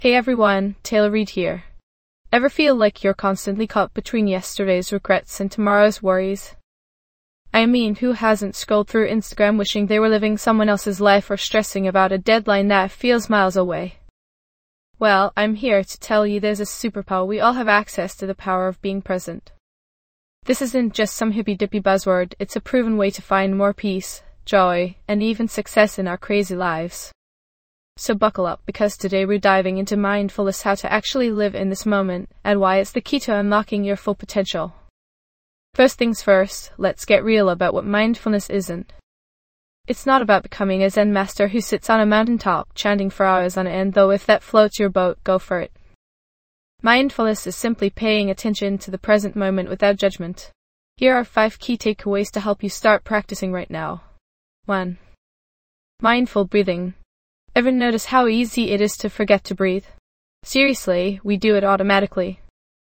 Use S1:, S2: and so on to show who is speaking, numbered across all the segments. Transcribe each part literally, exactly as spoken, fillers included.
S1: Hey everyone, Taylor Reid here. Ever feel like you're constantly caught between yesterday's regrets and tomorrow's worries? I mean, who hasn't scrolled through Instagram wishing they were living someone else's life or stressing about a deadline that feels miles away? Well, I'm here to tell you there's a superpower. We all have access to the power of being present. This isn't just some hippy-dippy buzzword, it's a proven way to find more peace, joy, and even success in our crazy lives. So buckle up, because today we're diving into mindfulness, how to actually live in this moment, and why it's the key to unlocking your full potential. First things first, let's get real about what mindfulness isn't. It's not about becoming a Zen master who sits on a mountaintop chanting for hours on end, though if that floats your boat, go for it. Mindfulness is simply paying attention to the present moment without judgment. Here are five key takeaways to help you start practicing right now. one. Mindful breathing. Ever notice how easy it is to forget to breathe? Seriously, we do it automatically.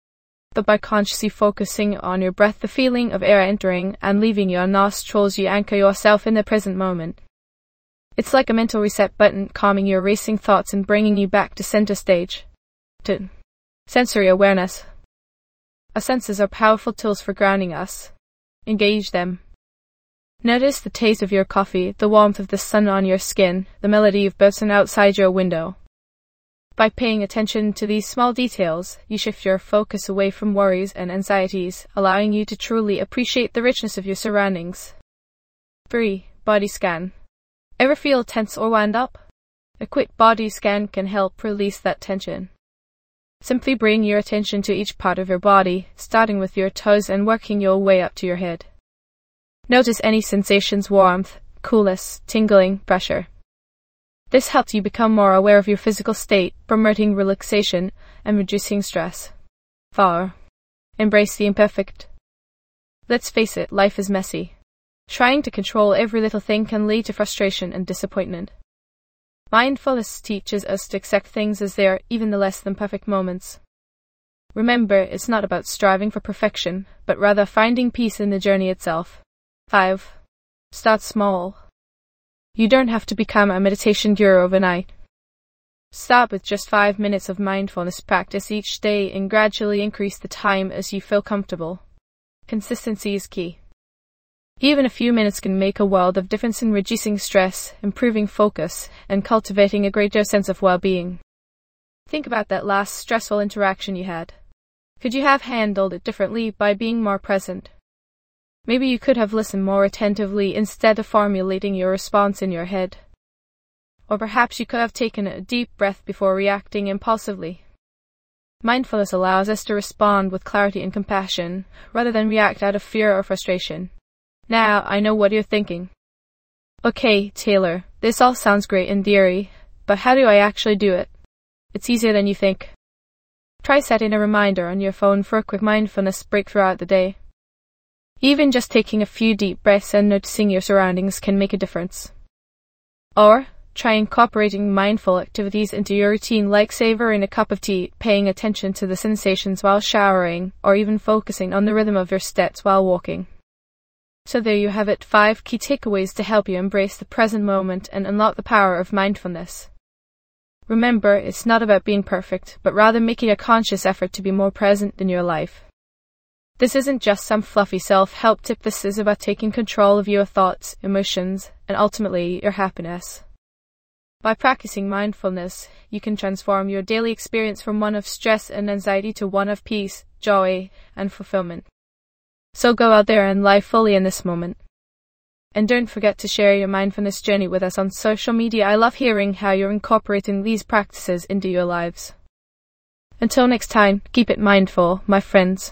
S1: But by consciously focusing on your breath, the feeling of air entering and leaving your nostrils, you anchor yourself in the present moment. It's like a mental reset button, calming your racing thoughts and bringing you back to center stage. two. Sensory awareness. Our senses are powerful tools for grounding us. Engage them. Notice the taste of your coffee, the warmth of the sun on your skin, the melody of birds outside your window. By paying attention to these small details, you shift your focus away from worries and anxieties, allowing you to truly appreciate the richness of your surroundings. three. Body scan. Ever feel tense or wound up? A quick body scan can help release that tension. Simply bring your attention to each part of your body, starting with your toes and working your way up to your head. Notice any sensations: warmth, coolness, tingling, pressure. This helps you become more aware of your physical state, promoting relaxation and reducing stress. four. Embrace the imperfect. Let's face it, life is messy. Trying to control every little thing can lead to frustration and disappointment. Mindfulness teaches us to accept things as they are, even the less than perfect moments. Remember, it's not about striving for perfection, but rather finding peace in the journey itself. five. Start small. You don't have to become a meditation guru overnight. Start with just five minutes of mindfulness practice each day and gradually increase the time as you feel comfortable. Consistency is key. Even a few minutes can make a world of difference in reducing stress, improving focus, and cultivating a greater sense of well-being. Think about that last stressful interaction you had. Could you have handled it differently by being more present? Maybe you could have listened more attentively instead of formulating your response in your head. Or perhaps you could have taken a deep breath before reacting impulsively. Mindfulness allows us to respond with clarity and compassion, rather than react out of fear or frustration. Now, I know what you're thinking. Okay, Taylor, this all sounds great in theory, but how do I actually do it? It's easier than you think. Try setting a reminder on your phone for a quick mindfulness break throughout the day. Even just taking a few deep breaths and noticing your surroundings can make a difference. Or, try incorporating mindful activities into your routine, like savoring a cup of tea, paying attention to the sensations while showering, or even focusing on the rhythm of your steps while walking. So there you have it, five key takeaways to help you embrace the present moment and unlock the power of mindfulness. Remember, it's not about being perfect, but rather making a conscious effort to be more present in your life. This isn't just some fluffy self-help tip. This is about taking control of your thoughts, emotions, and ultimately your happiness. By practicing mindfulness, you can transform your daily experience from one of stress and anxiety to one of peace, joy, and fulfillment. So go out there and live fully in this moment. And don't forget to share your mindfulness journey with us on social media. I love hearing how you're incorporating these practices into your lives. Until next time, keep it mindful, my friends.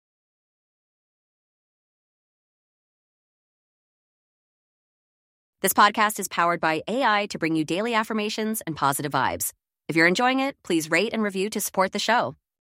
S2: This podcast is powered by A I to bring you daily affirmations and positive vibes. If you're enjoying it, please rate and review to support the show.